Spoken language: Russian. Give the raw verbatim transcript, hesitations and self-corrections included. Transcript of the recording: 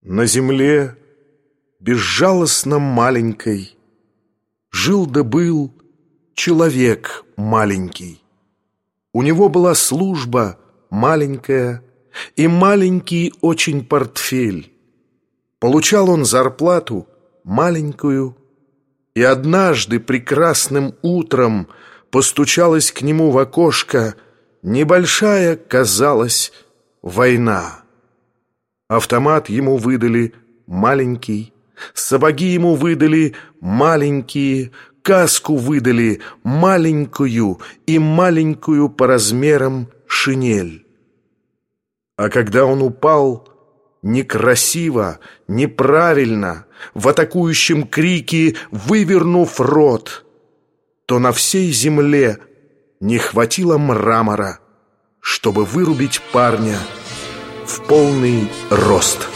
На земле, безжалостно маленькой, жил да был человек маленький. У него была служба маленькая и маленький очень портфель. Получал он зарплату маленькую, и однажды прекрасным утром постучалась к нему в окошко небольшая, казалось, война. Автомат ему выдали маленький, сапоги ему выдали маленькие, каску выдали маленькую и маленькую по размерам шинель. А когда он упал некрасиво, неправильно, в атакующем крике вывернув рот, то на всей земле не хватило мрамора, чтобы вырубить парня в полный рост.